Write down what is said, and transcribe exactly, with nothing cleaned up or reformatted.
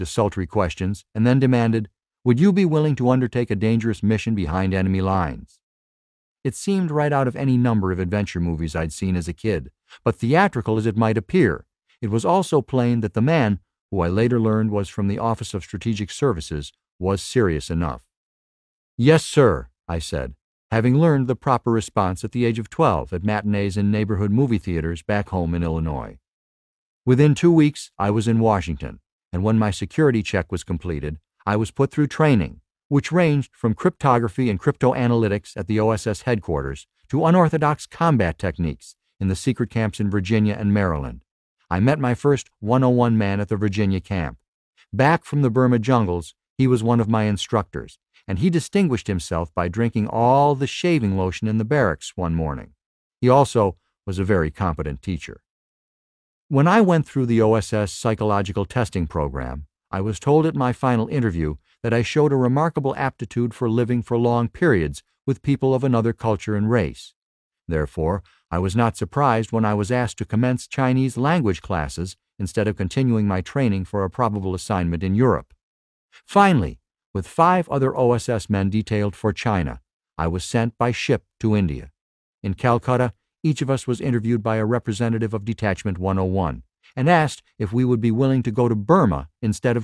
desultory questions, and then demanded, "Would you be willing to undertake a dangerous mission behind enemy lines?" It seemed right out of any number of adventure movies I'd seen as a kid, but theatrical as it might appear, it was also plain that the man, who I later learned was from the Office of Strategic Services, was serious enough. "Yes, sir," I said, having learned the proper response at the age of twelve at matinees in neighborhood movie theaters back home in Illinois. Within two weeks, I was in Washington, and when my security check was completed, I was put through training, which ranged from cryptography and cryptoanalytics at the O S S headquarters to unorthodox combat techniques in the secret camps in Virginia and Maryland. I met my first one oh one man at the Virginia camp. Back from the Burma jungles, he was one of my instructors, and he distinguished himself by drinking all the shaving lotion in the barracks one morning. He also was a very competent teacher. When I went through the O S S psychological testing program, I was told at my final interview that I showed a remarkable aptitude for living for long periods with people of another culture and race. Therefore, I was not surprised when I was asked to commence Chinese language classes instead of continuing my training for a probable assignment in Europe. Finally, with five other O S S men detailed for China, I was sent by ship to India. In Calcutta, each of us was interviewed by a representative of Detachment one oh one and asked if we would be willing to go to Burma instead of